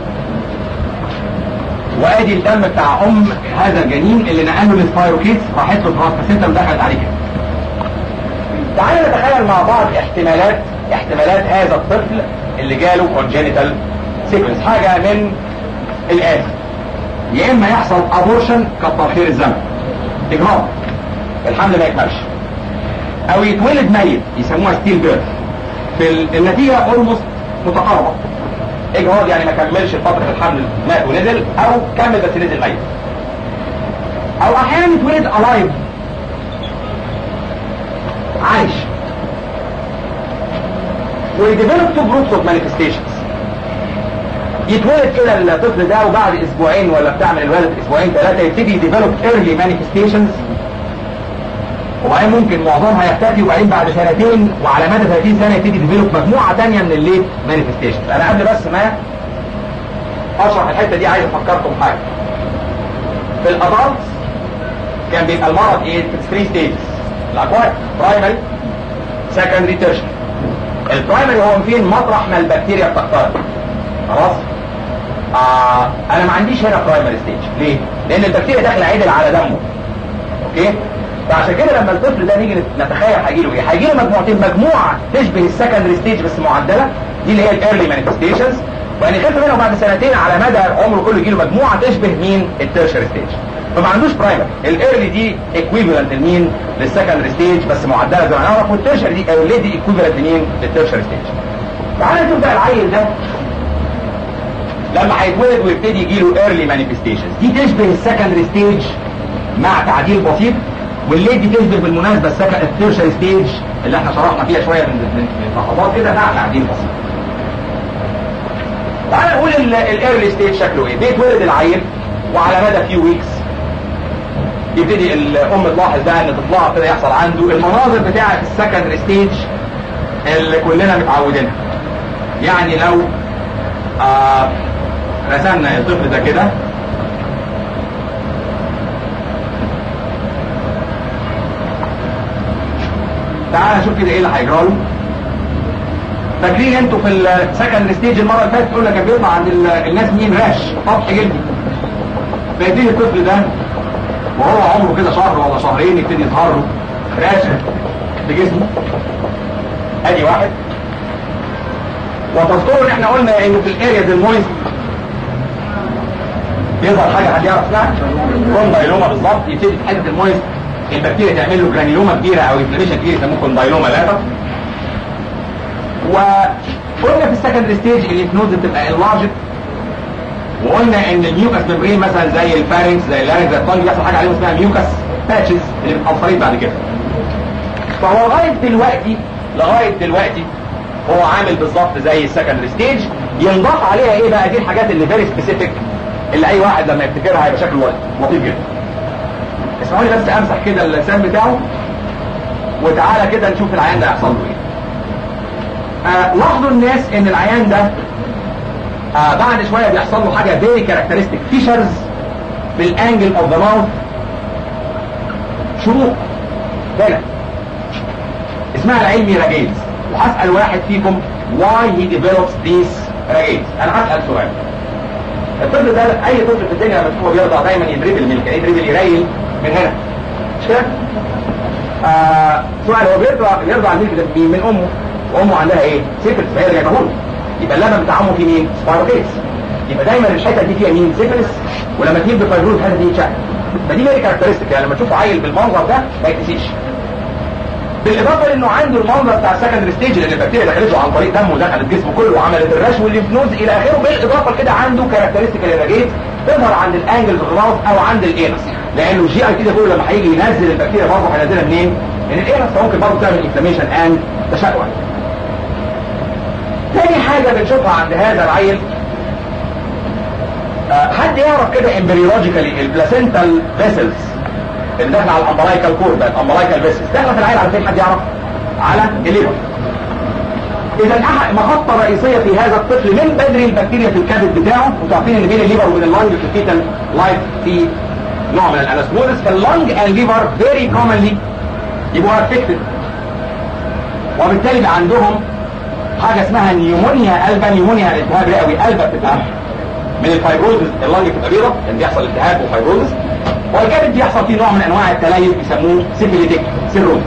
وادي الدم بتاع ام هذا الجنين اللي نقله للسبايروكيتس، راحت له في البلاسينتا ودخلت عليه كده. تعالوا نتخيل مع بعض احتمالات احتمالات هذا الطفل اللي جاله كونجينيتال سيفلس. حاجه من الآتي: يا اما يحصل ابورشن كتر خير الزمن، اجهاض، الحمل ما يكملش، او يتولد ميت يسموها ستيل بيرث، في النتيجه اولموست متقاربه. اجهاض يعني ما كملش فتره الحمل، مات ونزل، او كمل بس نزل ميت. او احيانا يتولد الايف عايش. ويديفلوب تو جروبس اوف مانيفستيشنز. يتولد كده الطفل ده وبعد اسبوعين ولا بتاع من الولد اسبوعين ثلاثه يبتدي يديفلوب ايرلي مانيفستيشنز، وبعدين ممكن معظمها يختفي، وبعدين بعد سنتين وعلى مدى ثلاثين سنه يبتدي يديفلوب مجموعه ثانيه من الليت مانيفستيشنز. انا قبل بس ما اشرح الحته دي عايز افكركم حاجه. في الادلت كان بيبقى المرض ايه؟ ثلاث ستيجز. الاكواد برايمري سكندري تيرشري. البرايمري هو فين؟ مطرح ما البكتيريا بتخترق. خلاص؟ آه انا ما عنديش هنا برايمري ستيج. ليه؟ لان البكتيريا داخله عدل على دمه. اوكي؟ فعشان كده لما الطفل ده نيجي نتخيل هيجيله ايه؟ هيجيله مجموعتين، مجموعه تشبه السكندري ستيج بس معدله، دي اللي هي الايرلي مانيفستيشنز، وان يخف منه بعد سنتين على مدى عمره كله يجيله مجموعه تشبه مين؟ التيرشري ستيج. فما عندوش برايمري. الايرلي دي ايكويفالنت لمين؟ للسكندري ستيج بس معدله زي ما نعرف، والتيرشري دي او دي ايكويفالنت لمين؟ للتيرشري ستيج. تعالى نشوف بقى العيل ده لما هيتولد ويبتدي يجيله ايرلي مانيفستيشنز، دي تشبه السكندري ستيج مع تعديل بسيط، واللي دي تشبه بالمناسبه السكند التيرشري ستيج اللي احنا شرحنا فيها شويه من من لحظات كده مع تعديل بسيط. تعالى نقول الايرلي ستيج شكله ايه. بيتولد العيل وعلى مدى فيو ويكس يبتدي الام تلاحظ بقى ان طفلها ابتدى يحصل عنده المناظر بتاعه السكندري ستيج اللي كلنا متعودينها. يعني لو آه رسمنا الطفل ده كده، تعالى نشوف كده ايه اللي هيجرى له. فاكرين انتوا في السكند ستيج المره اللي فاتت قلنا كان بيطلع عند الناس مين؟ راش، طفح جلدي. فيبتدي الطفل ده وهو عمره كده شهر ولا شهرين يبتدي يظهر له راش في جسمه. ادي واحد. وتذكروا ان احنا قلنا انه في الارياز المويست بيظهر حاجه حد يعرف اسمها؟ كوندايلوما بالظبط. يبتدي في حته المويست البكتيريا تعمل له جرانيلوما كبيره او انفلاميشن كبير يسموه كوندايلوما لاتا. وقلنا في السكندري ستيج الليمف نودز بتبقى انلارجد، وقلنا ان الميوكس ممبرين مثلا زي الفارنكس زي اللارنكس زي الطنج بيحصل حاجه عليهم اسمها ميوكس باتشز اللي بتتأثرين بعد كده. فهو لغايه دلوقتي لغايه دلوقتي هو عامل بالظبط زي السكندري ستيج. ينضاف عليها ايه بقى؟ دي الحاجات اللي فيري سبيسيفيك اللي اي واحد لما يفتكرها هيبقى شكله لطيف جدا. اسمعوني بس امسح كده اللسان بتاعه وتعالى كده نشوف العيان ده هيحصل له ايه. آه لاحظوا الناس ان العيان ده آه بعد شويه بيحصل له حاجه فيري كاركترستيك، فيشرز في الانجل اوف ذا ماوث، شروق هنا اسمها العلمي راجيز. وهسال واحد فيكم why he develops these rages. انا هسال سؤال. الطفل ده اي طفل في الدنيا لما تشوفه بيرضع دايما يدربل الملك، يدربل يريل من هنا مش كده؟ آه سؤال، هو بيرضع بيرضع الملك ده من امه، وامه عندها ايه؟ سيفلس، فهي اللي جايبه له. يبقى اللبن بتاع امه فيه مين؟ سبايروكيتس. يبقى دايما الحته دي فيها مين؟ سيفلس، ولما تجيب بفايبروز الحته دي تشق. فدي فيري كاركترستيك، يعني لما تشوفوا عيل بالمنظر ده ما يتنسيش. بالاضافه لانه عنده المنظر بتاع السكندري ستيج لان البكتيريا دخلته عن طريق دمه ودخلت جسمه كله وعملت الرش والليمف نودز الى اخره. بالاضافه كده عنده كاركترستيك الراجيت تظهر عند الانجل في الراوس او عند الانس، لانه الجي اي كده كله لما هيجي ينزل البكتيريا برضه هينزلها منين؟ من الانس، فممكن برضه تعمل انفلاميشن اند تشقق. تاني حاجه بنشوفها عند هذا العيل، أه حد يعرف كده امبريولوجيكالي البلاسنتال فيسلز اللي داخله على الامبلايكال كورد بقت امبلايكال فيسلز داخله في العيل على فين؟ حد يعرف؟ على الليفر. اذا احد محطه رئيسيه في هذا الطفل من بدري البكتيريا في الكبد بتاعه، وانتوا عارفين ان بين الليفر وبين اللنج في الفيتال لايف في نوع من الاناسموزس، فاللنج اند ليفر فيري كومنلي يبقوا افكتد، وبالتالي بقى عندهم حاجه اسمها نيومونيا قلبه. نيومونيا التهاب رئوي، قلبه بتبقى من الفايبروزس، اللنج بتبقى بيضه لان بيحصل التهاب وفايبروزس، والكبد بيحصل فيه نوع من انواع التليف بيسموه سيفيليتيك سيروز.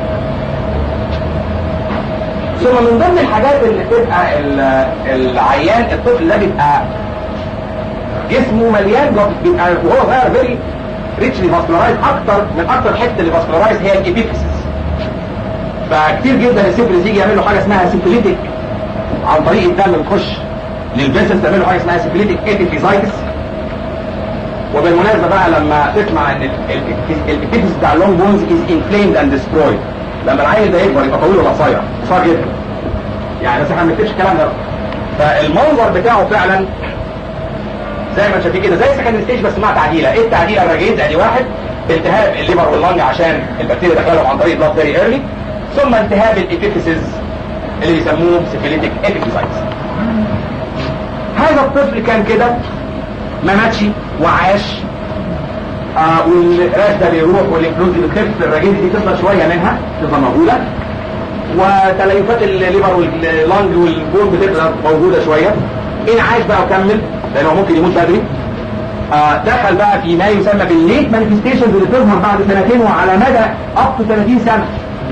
ثم من ضمن الحاجات اللي بتبقى العيان الطفل ده بيبقى جسمه مليان، بيبقى وهو صغير فيري ريتشلي فاسكولارايز. اكتر من اكتر حته اللي فاسكولارايز هي الابيفيسيس، فكتير جدا السيفلس يجي يعمل له حاجه اسمها سيفيليتيك عن طريق الدم بيخش للفيسلز تعمل له حاجه اسمها سيفيليتيك ابيفيزايتس. وبالمناسبه بقى لما تسمع ان الابيفيسيس بتاع اللونج بونز از انفليمد اند ديسترويد، لما العيل ده يكبر يبقى طويل ولا قصير؟ قصير جدا. يعني بس احنا ما بنكتبش الكلام ده. فالمنظر بتاعه فعلا زي ما شايفين كده زي سكند ستيج بس مع تعديله. ايه التعديله الرجيز؟ ادي واحد التهاب الليفر واللنج عشان البكتيريا دخلهم عن طريق بلاد فيري ايرلي، ثم التهاب الابيفيسز اللي بيسموهم سيفيليتيك ابيفيسايتس. هذا الطفل كان كده ما ماتش وعاش، آه والراش ده بيروح والانفلونز بتخف، الرجيز دي تفضل شويه منها تفضل موجوده، وتليفات الليفر واللنج والبون بتفضل موجوده شويه. ان عاش بقى وكمل لانه ممكن يموت بدري، آه دخل بقى في ما يسمى بالليت مانيفستيشنز اللي بتظهر بعد سنتين وعلى مدى اب تو ثلاثين سنه.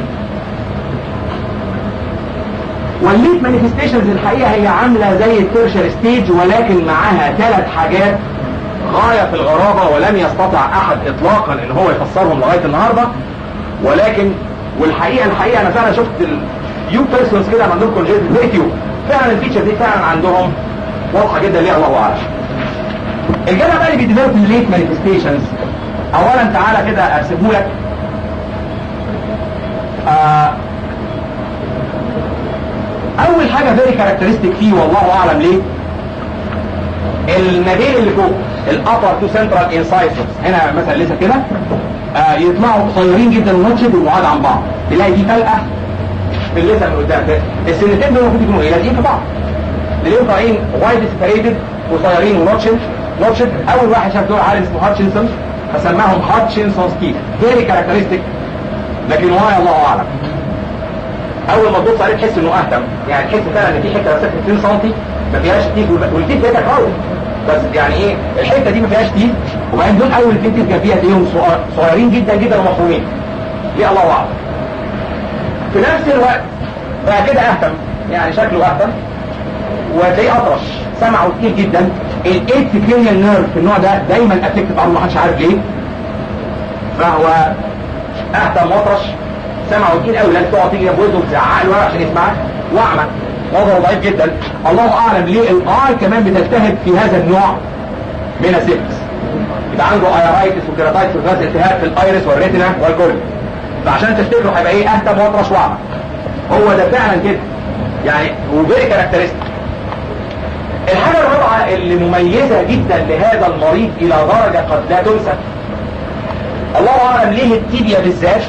والليت مانيفستيشنز الحقيقه هي عامله زي التيرشر ستيج، ولكن معاها ثلاث حاجات غايه في الغرابه ولم يستطع احد اطلاقا ان هو يفسرهم لغايه النهارده. ولكن والحقيقه الحقيقه انا فعلا شفت الفيو بيرسونز كده عندهم كونجنتال فيري فيو، فعلا الفيتشر دي فعلا عندهم واضحه جدا ليه الله اعلم. الجدع بقى اللي بيديفلوب الليت مانيفستيشنز، اولا تعالى كده ارسمه لك. آه اول حاجه فيري كاركترستيك فيه والله اعلم ليه، النبيل اللي فوق الابر تو سنترال انسايسرز هنا مثلا لسه كده آه يطلعوا قصيرين جدا وناتشد وبعاد عن بعض، تلاقي دي فلقه في اللسه من قدام. السنتين دول المفروض يكونوا ايه؟ لازقين في بعض، اللي طالعين وايد سيبريتد قصيرين وناتشد ناتشد. اول واحد شاف دول عالم اسمه هاتشنسون فسماهم هاتشنسون تيث، فيري كاركترستيك، لكن واي الله اعلم. اول ما تبص عليه تحس انه اهتم، يعني تحس فعلا ان في حته مسافه اتنين سم ما فيهاش تيث، والتيث بتاعتك قوي بس يعني ايه الحته دي ما فيهاش تيث، وبعدين دول اول اتنين تيث كان فيها تلاقيهم صغيرين جدا جدا ومفهومين. ليه الله اعلم. في نفس الوقت بقى كده اهتم، يعني شكله اهتم، وتلاقيه اطرش، سمعه كتير جدا. الايت كرينيال نيرف في النوع ده دايما افكتد عنه ما حدش عارف ليه، فهو اهتم واطرش، سمعه كتير قوي، لازم تقعد تيجي جنب ودنه وتزعق له عشان يسمعك، واعمى، نظره ضعيف جدا. الله اعلم ليه الاي كمان بتلتهب في هذا النوع من السيبس، يبقى عنده ايرايتس وكيراتايتس وغاز التهاب في الايرس والريتنا والكل، فعشان تفتكروا هيبقى ايه اهتم واطرش واعمى. هو ده فعلا كده يعني، وفيري كاركترستيك. الحاجة الرابعة اللي مميزة جدا لهذا المريض إلى درجة قد لا تنسى، الله أعلم ليه التيبيا بالذات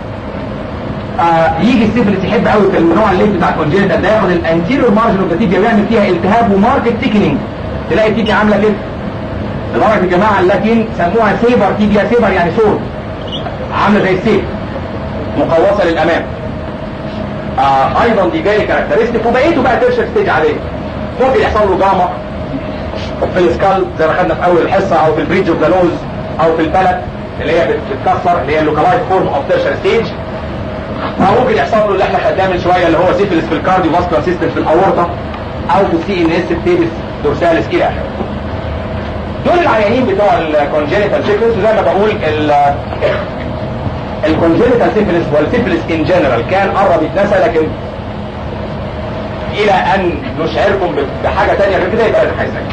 آه يجي السيفلس يحب قوي في النوع اللي بتاع الكونجنتال ده ياخد الانتيريور مارجن اوف التيبيا ويعمل فيها التهاب وماركت تيكنينج، تلاقي التيبيا عاملة كده لدرجة الجماعة اللاتين سموها سيبر تيبيا، سيبر يعني سور، عاملة زي السيف مقوصة للأمام. آه أيضا دي فيري كاركترستيك. وبقيته بقى تيرشر ستيج عليه، ممكن يحصل له جاما في السكال زي ما خدنا في اول الحصه، او في البريدج اوف ذا نوز، او في البلد اللي هي بتتكسر اللي هي اللوكالايز فورم اوف تيرشر ستيج، او ممكن يحصل له اللي احنا خدناه من شويه اللي هو سيفلس في الكارديو فاسكولار سيستم في الاورطه، او في السي ان اس بتيبس دورسالس الى اخره. دول العيانين بتوع الكونجينيتال سيفلس. وزي ما بقول الكونجينيتال سيفلس والسيفلس ان جنرال كان قرب يتنسى، لكن الى ان نشعركم بحاجة تانية غير كده يبقى الحيزك.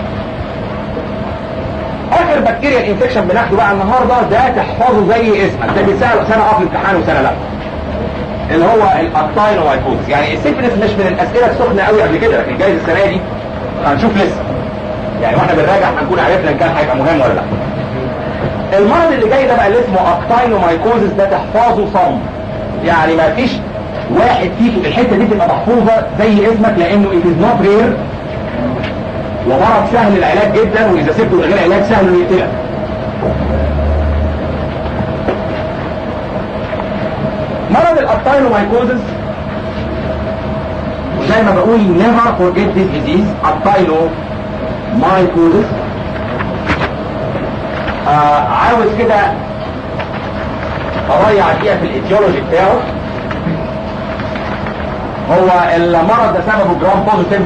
اخر بكتيريا الانفكشن بناخده بقى النهاردة ده تحفظه زي اسمك، ده بيتسأل سنة اه في الامتحان وسنة لا، اللي هو الاكتاينومايكوزس. يعني السيفلس مش من الاسئلة السخنة قوي قبل كده، لكن جايز السنة دي هنشوف لسه، يعني واحنا بنراجع هنكون عرفنا ان كان هيبقى مهم ولا لا. المرض اللي جاي ده بقى اللي اسمه اكتاينومايكوزس ده تحفظه صم، يعني ما فيش واحد فيكم الحته دي تبقى محفوظه زي اسمك، لانه it is not rare ومرض سهل العلاج جدا، واذا سبته من غير علاج سهل انه يقتلك. مرض الاكتاينومايكوزس وزي ما بقول never forget this disease اكتاينومايكوزس. آه عاوز كده اضيع دقيقه في الايتيولوجي بتاعه. هو المرض ده سببه جرام بوزيتيف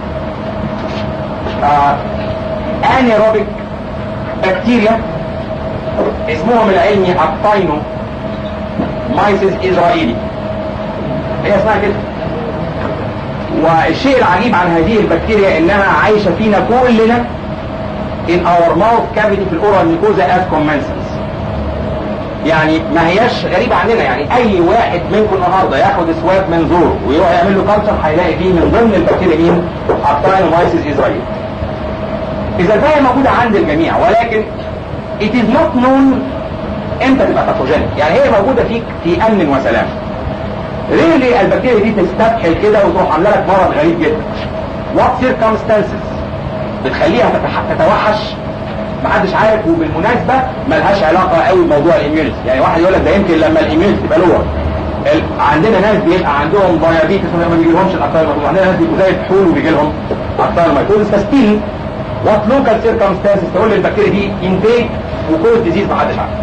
آه انيروبيك بكتيريا اسمهم العلمي اكتاينو مايسيس اسرائيلي، هي اسمها كده. والشيء العجيب عن هذه البكتيريا انها عايشه فينا كلنا in our mouth cavity في الاورال ميكوزا as commensals. يعني ما هياش غريبة عننا. يعني اي واحد منكم النهاردة ياخد سواب من زوره ويروح يعمل له كالتشر هيلاقي فيه من ضمن البكتيريا مين؟ اكتاينومايسيس ازرائيلي. اذا فهي موجودة عند الجميع، ولكن it is not known امتى تبقى باثوجينيك. يعني هي موجودة فيك في امن وسلام. ريلي البكتيريا دي تستبحل كده وتروح عامله لك مرض غريب جدا. what circumstances بتخليها تتوحش محدش عارف. وبالمناسبة ملهاش علاقة قوي بموضوع الاميونيتي. يعني واحد يقول لك ده يمكن لما الاميونيتي تبقى لور. عندنا ناس بيبقى عندهم دايابيتس وما بيجيلهمش الاكتاينومايكوزس، عندنا ناس بيبقوا زي الفحول وبيجي لهم اكتاينومايكوزس. فستيل وات لوكال سيركمستانسز تقول للبكتيريا دي انتيك وكل ديزيز محدش عارف.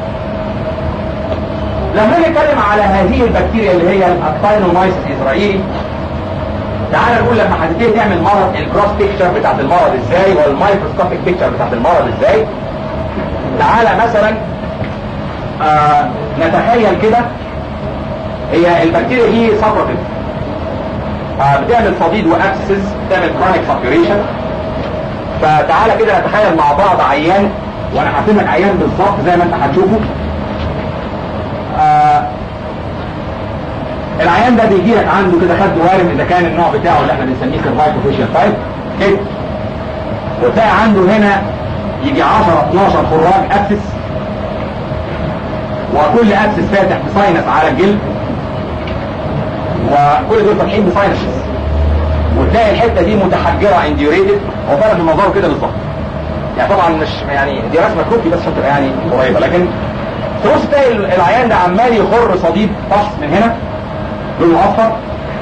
لما نتكلم على هذه البكتيريا اللي هي الاكتاينومايسيس الاسرائيلي، تعال نقول لما هتبتدي تعمل مرض الجروس بيكتشر بتاعت المرض ازاي والمايكروسكوبيك بيكتشر بتاعت المرض ازاي. تعال مثلا آه نتخيل كده هي البكتيريا دي صفرة كده، آه بتعمل صديد وابسس، بتعمل كرونيك سابيوريشن. فتعالى كده نتخيل مع بعض عيان، وانا هرسم لك عيان بالظبط زي ما انت هتشوفه. آه العيان ده بيجي لك عنده كده خد وارم، اذا كان النوع بتاعه اللي احنا بنسميه سيرفايكوفيشال تايب كده، وتلاقي عنده هنا يجي عشرة اتناشر خراج ابسس، وكل ابسس فاتح بساينس على الجلد، وكل دول فاتحين بساينسز، وتلاقي الحته دي متحجره انديوريتد. هو فعلا في منظره كده بالظبط. يعني طبعا مش يعني دي رسمه كروكي بس عشان تبقى يعني قريبه، لكن تبص تلاقي العيان ده عمال يخر صديد فحص من هنا لونه اصفر،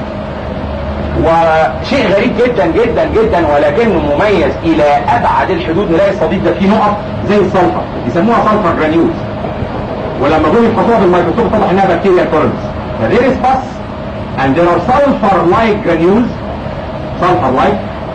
وشيء غريب جدا جدا جدا ولكنه مميز الى ابعد الحدود. نلاقي الصديد ده فيه نقط زي السلفر، يسموها سلفر جرانيولز، ولما جم يفحصوها بالميكروسكوب اتضح انها بكتيريا كولونز. there is pus and there are sulfur like granules sulfur like.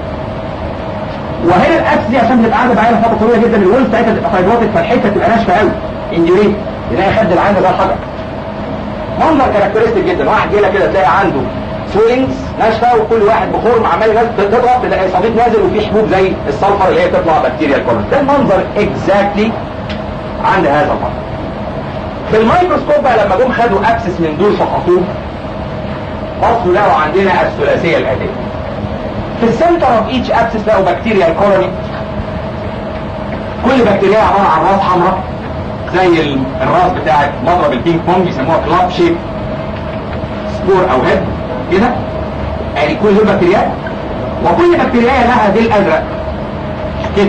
وهنا الابس دي عشان بتبقى عندها بعينه فتره طويله جدا، الوول بتاعتها تبقى فايبروتيك، فالحته تبقى ناشفه قوي انجريت، تلاقي خد العين ده الحجر. منظر كاركترستيك جدا. واحد جه لك كده تلاقي عنده سوينجز ناشفه، وكل واحد بخور عمال ناس تضغط، تلاقي صديد نازل وفيه حبوب زي السلفر اللي هي تطلع بكتيريا كولونز. ده المنظر اكزاكتلي عند هذا المرض. في الميكروسكوب بقى لما جم خدوا ابسس من دول فحصوه، بصوا لقوا عندنا الثلاثيه الاتيه. في السنتر اوف ايتش ابسس لقوا بكتيريا كولوني. كل بكتيريا عباره عن راس حمراء زي الراس بتاعت مضرب البينج بونج، بيسموها كلاب شيب سبور او هيد كده. يعني كل دول بكتيريات، وكل بكتيريا لها ديل ازرق كده.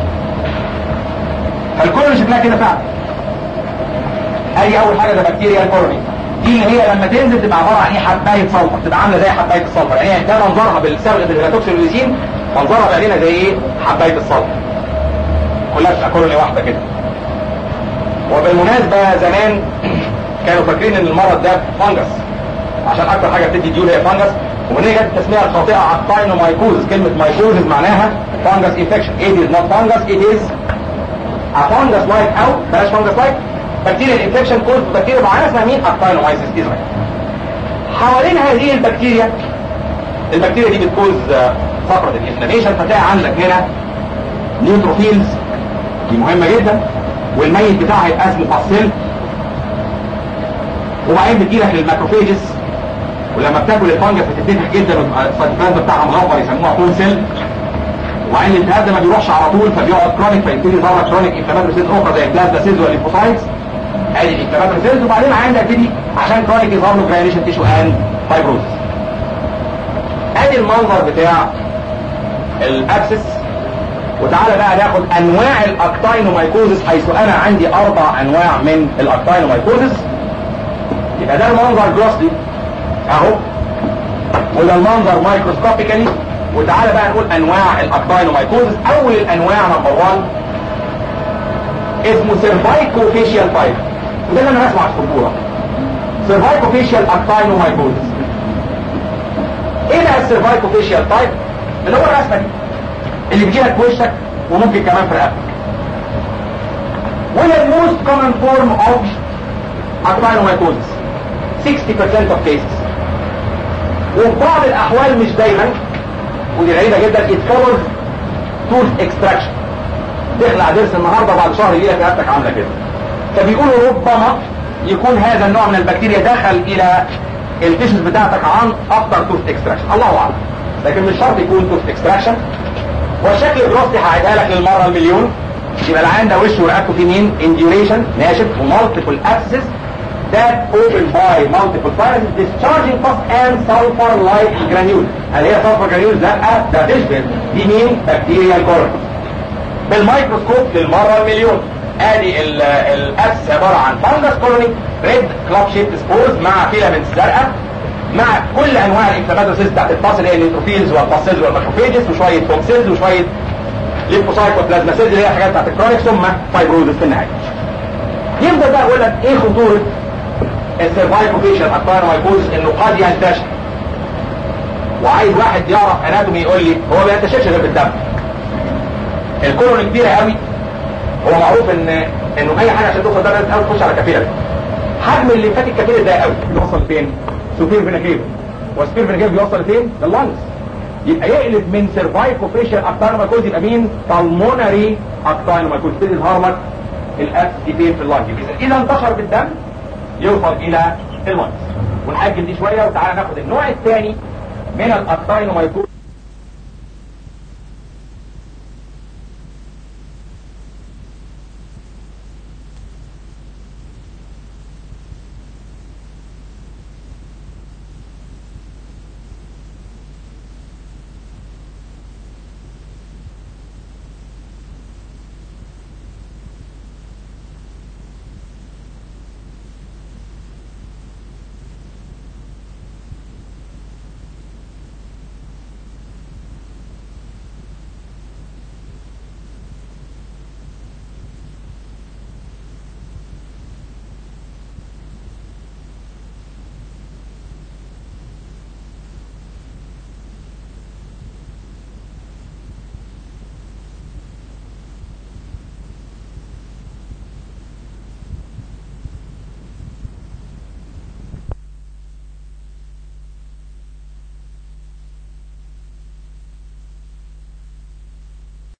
فالكولوني شكلها كده فعلا. ادي اول حاجه ده بكتيريا الكولوني. دي اللي هي لما تنزل تبقى عباره عن ايه؟ حبايه سلفر، تبقى عامله زي حبايه السلفر. يعني ده منظرها بالصبغه الهيراتوكسيلوزين، منظرها بعدين زي ايه؟ حبايه السلفر. كلها تبقى كولوني واحده كده. وبالمناسبه زمان كانوا فاكرين ان المرض ده فانجس، عشان اكتر حاجه بتدي ديول هي فانجس، ومن هنا جت التسميه الخاطئه اكتاينومايكوزس. كلمه مايكوزس معناها فانجس انفكشن. it is not fungus, it is a fungus like او بلاش fungus like بكتيريا انفكشن كوز بكتيريا معينه اسمها مين؟ اكتاينومايسيس ازرائيلي. حوالين هذه البكتيريا، البكتيريا دي بتكوز فتره الانفلاميشن، فتلاقي عندك هنا نيوتروفيلز، دي مهمه جدا، والميت بتاعها يبقى اسمه باسيل. وبعدين بتجيلك للماكروفيجز، ولما بتاكل الفنجس بتتنفخ جدا والسيتوبلازم بتاعها مغبر يسموها كول سيل. وبعدين الالتهاب ده ما بيروحش على طول فبيقعد كرونيك، فيبتدي يظهر كرونيك انفلاماتوري سيلز اخرى زي البلازما سيلز والليمفوسايتس. ادي الانفلاماتوري سيلز. وبعدين عندك تبتدي عشان كرونيك يظهر له جرانيشن تيشو اند فايبروز. ادي المنظر بتاع الابسس. وتعالى بقى ناخد انواع الاكتاينومايكوزس، حيث انا عندي اربع انواع من الاكتاينومايكوزس. يبقى ده المنظر جروسلي اهو، وده المنظر مايكروسكوبيكالي. وتعالى بقى نقول انواع الاكتاينومايكوزس. اول الانواع نمبر واحد اسمه سيرفايكوفيشيال تايب، وده اللي انا هسمع السبوره. سيرفايكوفيشيال اكتاينومايكوزس. ايه بقى السيرفايكوفيشيال تايب؟ اللي هو الرسمه دي اللي بيجيلك في وشك وممكن كمان في رقبتك. وهي الموست كومن فورم اوف اكتاينومايكوزس ستين بالمية of cases. وفي بعض الاحوال مش دايما، ودي غريبه جدا، it follows tooth extraction. تخلع ضرس النهارده بعد شهر يجي لك رقبتك عامله كده. فبيقولوا ربما يكون هذا النوع من البكتيريا دخل الى التيشوز بتاعتك عن افتر توث اكستراكشن، الله اعلم، لكن مش شرط يكون توث اكستراكشن. والشكل الجروسي هعيدها لك للمره المليون. يبقى العين ده وشه ورقبته فيه مين؟ انديوريشن ناشف ومالتيبل ابسس that open by multiple sinuses discharging pus and sulfur like granules. هل هي sulfur granules؟ لا، ده تشبه دي مين؟ بكتيريا كورن. بالميكروسكوب للمره المليون ادي الابس عباره عن فانجس كولوني ريد كلاب شيبت سبورز مع فيلامنتس زرقاء مع كل انواع الانفلاماتوريز بتاعت الباس اللي هي النيتروفيلز والباسيلز والماكروفيجز وشويه توكسيلز وشويه ليمفوسايت وبلازما سيلز اللي هي حاجات بتاعت الكرونيك ثم فايبروزس في النهايه. يبدا بقى يقول لك ايه خطوره السيرفايكوفيشال اكتاينومايكوزس؟ انه قد ينتشر. وعايز واحد يعرف اناتومي يقول لي هو ما ينتشرش غير بالدم. الكولون كبيره قوي، هو معروف ان انه اي حاجه عشان توصل ده لازم تخش على كابيلاري. حجم الليمفاتيك كابيلاري ده قوي بيوصل فين؟ سوبير فيناكيف. والسوبير فيناكيف بيوصل فين؟ لللانجز. يبقى يقلب من سيرفايكوفيشال اكتاينومايكوز يبقى مين؟ بالمونري اكتاينومايكوز. تبتدي تهرمط الابس دي فين؟ في اللانج. اذا انتشر بالدم يوصل الى اللانجز. ونأجل دي شويه وتعالى ناخد النوع الثاني من الاكتاينومايكوز.